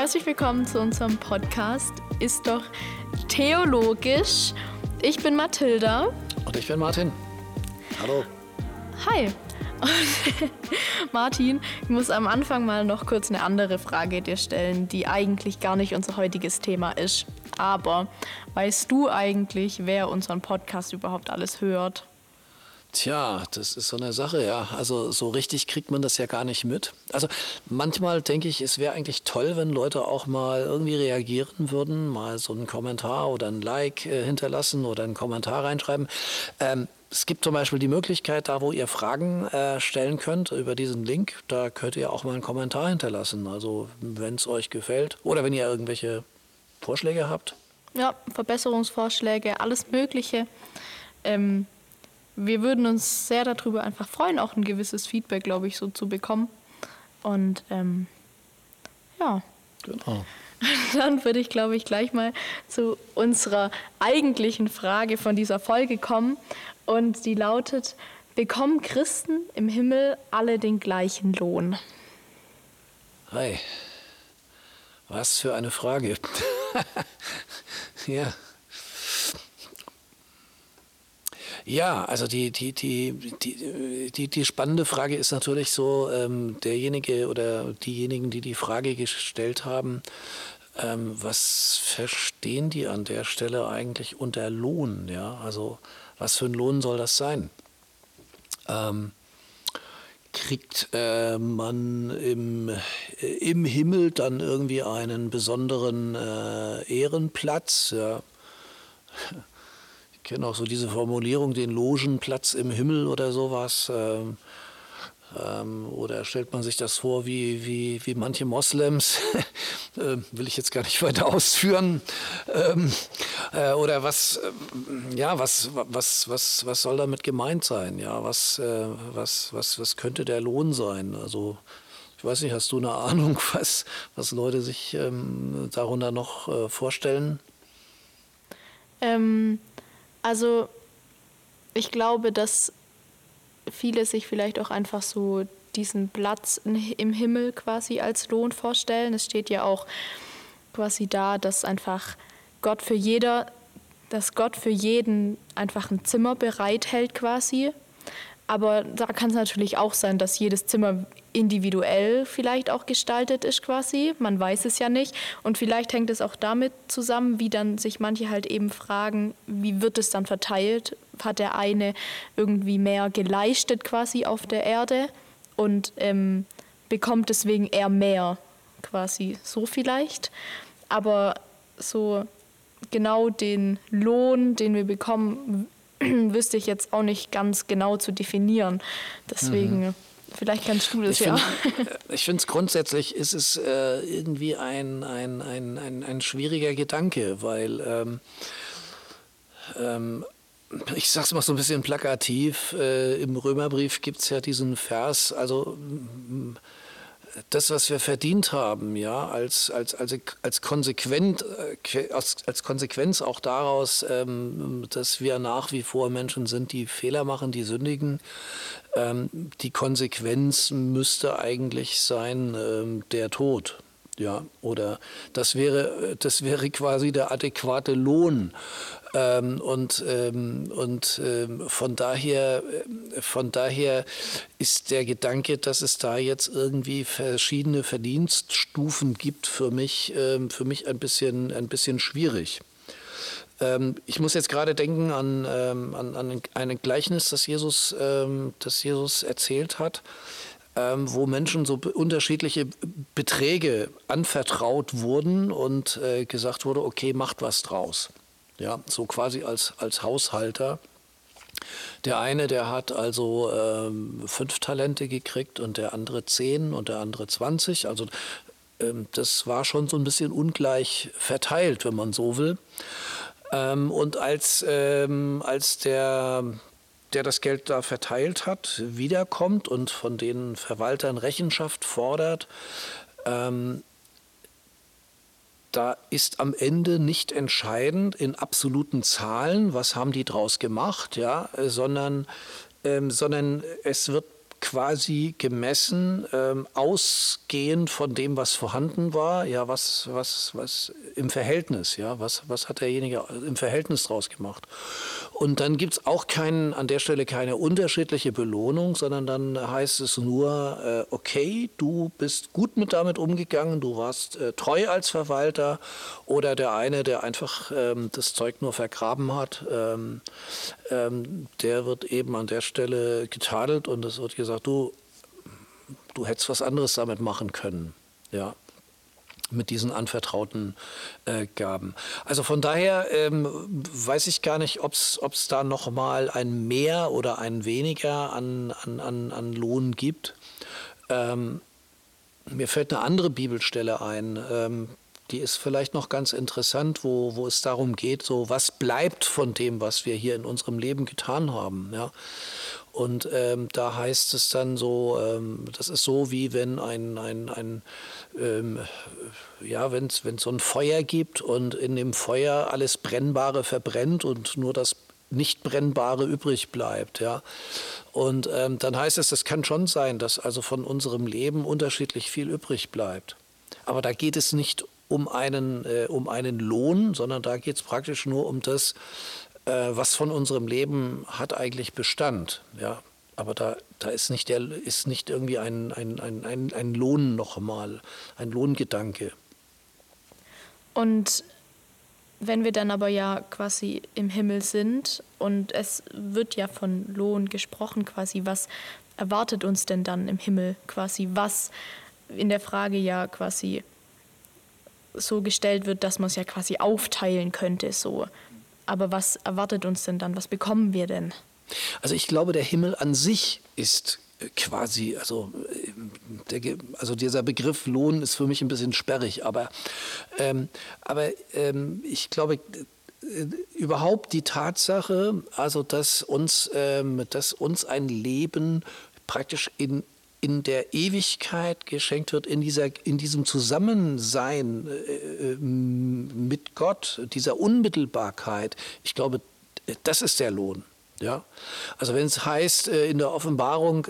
Herzlich willkommen zu unserem Podcast Ist doch theologisch. Ich bin Mathilda. Und ich bin Martin. Hallo. Hi. Und Martin, ich muss am Anfang mal noch kurz eine andere Frage dir stellen, die eigentlich gar nicht unser heutiges Thema ist. Aber weißt du eigentlich, wer unseren Podcast überhaupt alles hört? Tja, das ist so eine Sache, ja. Also so richtig kriegt man das ja gar nicht mit. Also manchmal denke ich, es wäre eigentlich toll, wenn Leute auch mal irgendwie reagieren würden, mal so einen Kommentar oder ein Like hinterlassen oder einen Kommentar reinschreiben. Es gibt zum Beispiel die Möglichkeit, da wo ihr Fragen stellen könnt über diesen Link, da könnt ihr auch mal einen Kommentar hinterlassen. Also wenn es euch gefällt oder wenn ihr irgendwelche Vorschläge habt. Ja, Verbesserungsvorschläge, alles Mögliche. Wir würden uns sehr darüber einfach freuen, auch ein gewisses Feedback, glaube ich, so zu bekommen. Und ja. Genau. Dann würde ich, glaube ich, gleich mal zu unserer eigentlichen Frage von dieser Folge kommen. Und die lautet: Bekommen Christen im Himmel alle den gleichen Lohn? Hi. Was für eine Frage. Ja. Ja, also die spannende Frage ist natürlich so, derjenige oder diejenigen, die die Frage gestellt haben, was verstehen die an der Stelle eigentlich unter Lohn? Ja? Also was für ein Lohn soll das sein? Kriegt man im Himmel dann irgendwie einen besonderen Ehrenplatz? Ja? Ich kenne auch so diese Formulierung, den Logenplatz im Himmel oder sowas. Oder stellt man sich das vor wie manche Moslems, will ich jetzt gar nicht weiter ausführen. Oder was soll damit gemeint sein? Ja, was könnte der Lohn sein? Also ich weiß nicht, hast du eine Ahnung, was Leute sich darunter noch vorstellen? Also ich glaube, dass viele sich vielleicht auch einfach so diesen Platz im Himmel quasi als Lohn vorstellen. Es steht ja auch quasi da, dass einfach Gott für jeden einfach ein Zimmer bereithält quasi. Aber da kann es natürlich auch sein, dass jedes Zimmer individuell vielleicht auch gestaltet ist quasi. Man weiß es ja nicht. Und vielleicht hängt es auch damit zusammen, wie dann sich manche halt eben fragen, wie wird es dann verteilt? Hat der eine irgendwie mehr geleistet quasi auf der Erde und bekommt deswegen eher mehr quasi so vielleicht. Aber so genau den Lohn, den wir bekommen, wüsste ich jetzt auch nicht ganz genau zu definieren. Deswegen, vielleicht kannst du das ja. Ich finde es grundsätzlich, ist es irgendwie ein schwieriger Gedanke, weil ich sag's mal so ein bisschen plakativ, im Römerbrief gibt es ja diesen Vers, also das, was wir verdient haben, ja, als Konsequenz auch daraus, dass wir nach wie vor Menschen sind, die Fehler machen, die sündigen. Die Konsequenz müsste eigentlich sein, der Tod. Ja, oder das wäre quasi der adäquate Lohn. Von daher ist der Gedanke, dass es da jetzt irgendwie verschiedene Verdienststufen gibt, für mich ein bisschen schwierig. Ich muss jetzt gerade denken an ein Gleichnis, das Jesus erzählt hat, wo Menschen so unterschiedliche Beträge anvertraut wurden und gesagt wurde, okay, macht was draus. Ja, so quasi als Haushalter. Der eine, der hat also 5 Talente gekriegt und der andere 10 und der andere 20. Also das war schon so ein bisschen ungleich verteilt, wenn man so will. Und als der das Geld da verteilt hat, wiederkommt und von den Verwaltern Rechenschaft fordert, da ist am Ende nicht entscheidend in absoluten Zahlen, was haben die draus gemacht, ja, sondern es wird quasi gemessen, ausgehend von dem, was vorhanden war, ja, was im Verhältnis, ja, was hat derjenige im Verhältnis draus gemacht. Und dann gibt es auch an der Stelle keine unterschiedliche Belohnung, sondern dann heißt es nur, okay, du bist gut damit umgegangen, du warst treu als Verwalter, oder der eine, der einfach das Zeug nur vergraben hat, der wird eben an der Stelle getadelt und es wird gesagt, du hättest was anderes damit machen können, ja, mit diesen anvertrauten Gaben. Also von daher weiß ich gar nicht, ob es da noch mal ein Mehr oder ein Weniger an Lohn gibt. Mir fällt eine andere Bibelstelle ein, die ist vielleicht noch ganz interessant, wo es darum geht, so was bleibt von dem, was wir hier in unserem Leben getan haben. Ja? Und da heißt es dann so, das ist so wie wenn wenn es so ein Feuer gibt und in dem Feuer alles Brennbare verbrennt und nur das Nicht-Brennbare übrig bleibt. Ja? Und dann heißt es, das kann schon sein, dass also von unserem Leben unterschiedlich viel übrig bleibt. Aber da geht es nicht um einen Lohn, sondern da geht es praktisch nur um das, was von unserem Leben hat eigentlich Bestand. Ja? Aber da ist nicht irgendwie ein Lohn nochmal, ein Lohngedanke. Und wenn wir dann aber ja quasi im Himmel sind und es wird ja von Lohn gesprochen quasi, was erwartet uns denn dann im Himmel quasi, was in der Frage ja quasi so gestellt wird, dass man es ja quasi aufteilen könnte so. Aber was erwartet uns denn dann? Was bekommen wir denn? Also ich glaube, der Himmel an sich ist quasi, also dieser Begriff Lohn ist für mich ein bisschen sperrig, aber ich glaube, überhaupt die Tatsache, also dass uns ein Leben praktisch in der Ewigkeit geschenkt wird, in diesem Zusammensein mit Gott, dieser Unmittelbarkeit, ich glaube, das ist der Lohn. Ja? Also wenn es heißt in der Offenbarung,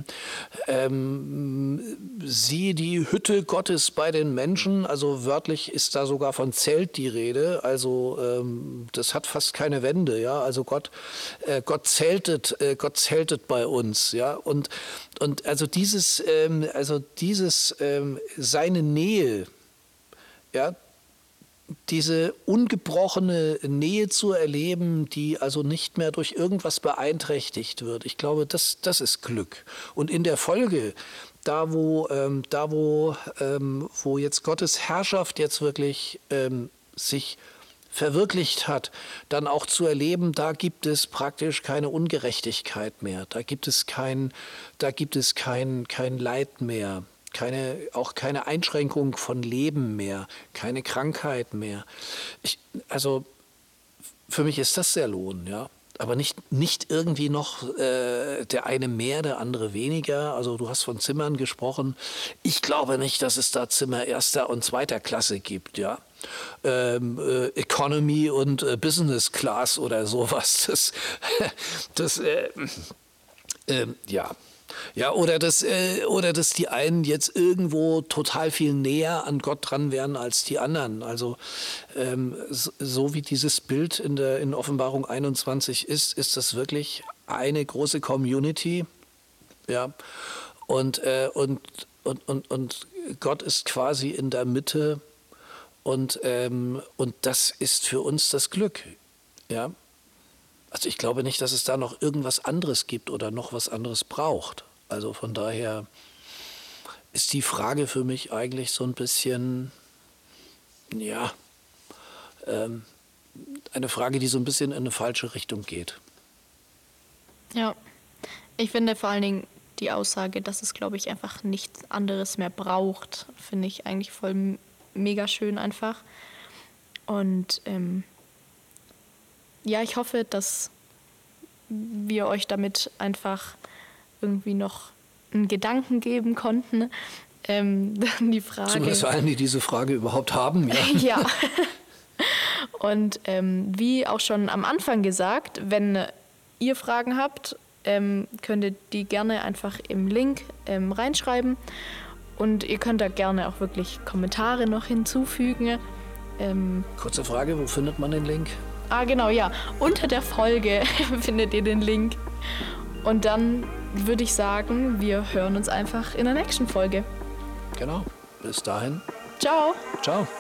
siehe die Hütte Gottes bei den Menschen, also wörtlich ist da sogar von Zelt die Rede, also das hat fast keine Wände, ja, also Gott zeltet bei uns, ja, und also dieses seine Nähe, ja, diese ungebrochene Nähe zu erleben, die also nicht mehr durch irgendwas beeinträchtigt wird. Ich glaube, das ist Glück. Und in der Folge, da wo jetzt Gottes Herrschaft jetzt wirklich sich verwirklicht hat, dann auch zu erleben, da gibt es praktisch keine Ungerechtigkeit mehr, da gibt es kein Leid mehr. Auch keine Einschränkung von Leben mehr, keine Krankheit mehr. Also für mich ist das der Lohn, ja. Aber nicht irgendwie noch der eine mehr, der andere weniger. Also du hast von Zimmern gesprochen. Ich glaube nicht, dass es da Zimmer erster und zweiter Klasse gibt, ja. Economy und Business Class oder sowas. Ja. Ja, oder dass die einen jetzt irgendwo total viel näher an Gott dran wären als die anderen. Also so wie dieses Bild in Offenbarung 21 ist das wirklich eine große Community. Ja, und Gott ist quasi in der Mitte und das ist für uns das Glück. Ja. Also ich glaube nicht, dass es da noch irgendwas anderes gibt oder noch was anderes braucht. Also von daher ist die Frage für mich eigentlich so ein bisschen, ja, eine Frage, die so ein bisschen in eine falsche Richtung geht. Ja, ich finde vor allen Dingen die Aussage, dass es, glaube ich, einfach nichts anderes mehr braucht, finde ich eigentlich voll mega schön einfach. Und ja, ich hoffe, dass wir euch damit einfach irgendwie noch einen Gedanken geben konnten. Die Frage. Zumindest allen, die diese Frage überhaupt haben, ja. Ja. Und wie auch schon am Anfang gesagt, wenn ihr Fragen habt, könnt ihr die gerne einfach im Link reinschreiben. Und ihr könnt da gerne auch wirklich Kommentare noch hinzufügen. Kurze Frage, wo findet man den Link? Genau, ja. Unter der Folge findet ihr den Link. Und dann würde ich sagen, wir hören uns einfach in der nächsten Folge. Genau. Bis dahin. Ciao. Ciao.